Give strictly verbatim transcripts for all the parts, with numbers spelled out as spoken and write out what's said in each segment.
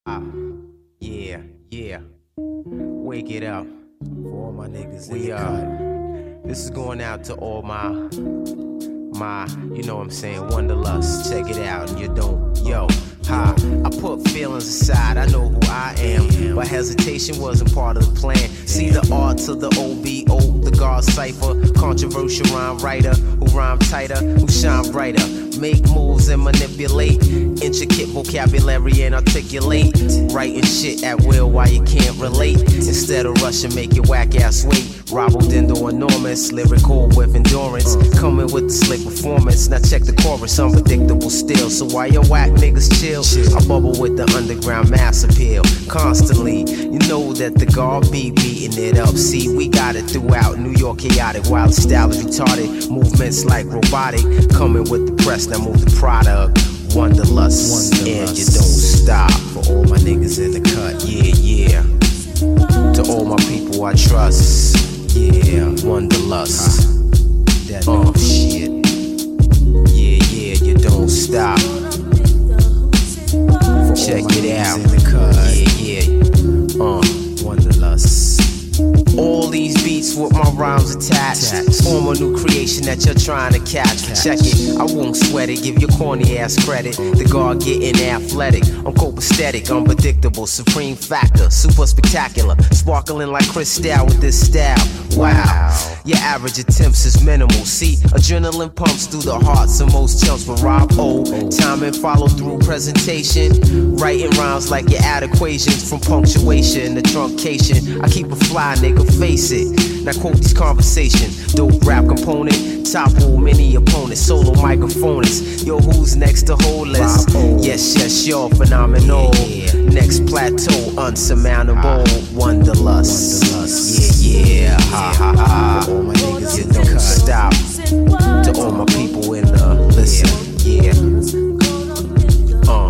Ah, yeah, yeah. Wake it up. For all my niggas We in the uh cut. this is going out to all my my, you know what I'm saying, wanderlust. Check it out and you don't, yo. Ha, I put feelings aside, I know who I am, but hesitation wasn't part of the plan. See the art to the O B O, the God cipher, controversial rhyme writer, who rhyme tighter, who shine brighter, make moves and manipulate, intricate vocabulary and articulate, writing shit at will while you can't relate, instead of rushing make your whack ass wait. Robbled into enormous, lyrical with endurance, coming with the slick performance. Now check the chorus, unpredictable still. So why your whack niggas chill? I bubble with the underground mass appeal constantly. You know that the guard be beating it up. See, we got it throughout New York, chaotic, wild style is retarded. Movements like robotic, coming with the press. Now move the product. Wanderlust, Wanderlust. and you don't stop. For all my niggas in the cut. Yeah, yeah. To all my people I trust. Yeah, wanderlust. That Oh nigga. shit. Yeah, yeah, you don't stop. For Check all my it niggas out. in the cut. Yeah, yeah. Uh. Wanderlust. All these beats with my rhymes attached. Attached. Form a new creation that you're trying to catch. Catch. Check it, I won't sweat it. Give your corny ass credit. The guard getting athletic. I'm copacetic, unpredictable, supreme factor, super spectacular, sparkling like crystal with this style. Wow. Your average attempts is minimal. See, adrenaline pumps through the hearts of most chumps. But Rob O, time and follow through presentation. Writing rhymes like you add equations from punctuation to truncation. I keep a fly, nigga, face it. Now quote these conversations. Dope rap component, topple many opponents. Solo microphonists. Yo, who's next to hold list? Rob O. Yes, yes, you're phenomenal. Yeah, yeah. Next plateau, unsurmountable. Wanderlust. Wanderlust. Yeah, yeah. Ha ha ha. For all my niggas You in the don't cut. stop. To all my people in the listen. Yeah. Uh.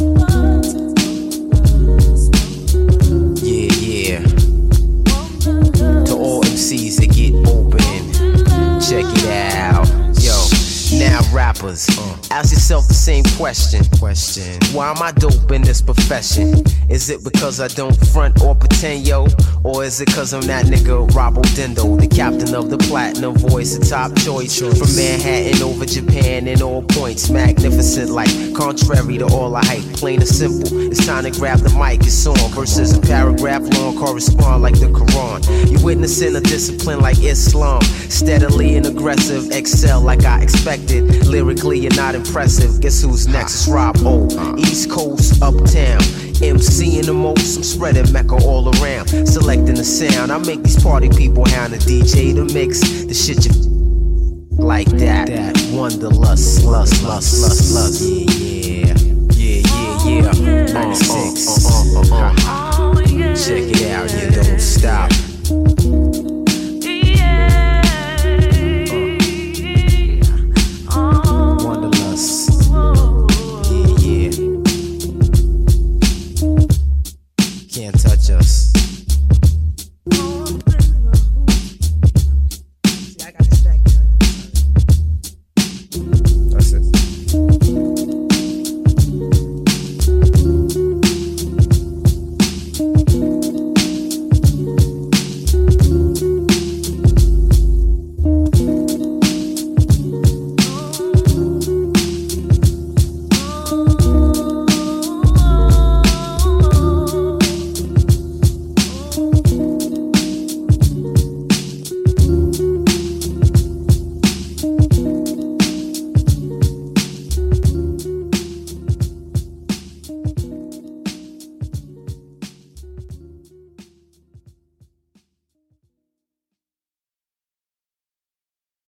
Yeah, yeah. To all M Cs that get open, check it out. Yo, now rappers, ask yourself the same question. Question. Why am I dope in this profession? Is it because I don't front or pretend, yo? Or is it cause I'm that nigga Robo Dendo, the captain of the platinum voice, a top choice from Manhattan over Japan in all points, magnificent like contrary to all I hype, plain and simple. It's time to grab the mic, it's on. Verses a paragraph long correspond like the Quran. You're witnessing a discipline like Islam, steadily and aggressive, excel like I expected. Lyrically, you're not impressive. Guess who's next? It's Rob O. East Coast, uptown. MCing the most, I'm spreading Mecca all around. Selecting the sound, I make these party people hound the D J to mix the shit you like that. That. Wanderlust, lust, lust, lust, lust. Yeah, Yeah, yeah, yeah. Uh, uh, ninety-six. uh, uh, uh, uh. Check it out, you don't stop. Wanderlust. Yeah, yeah. Can't touch us.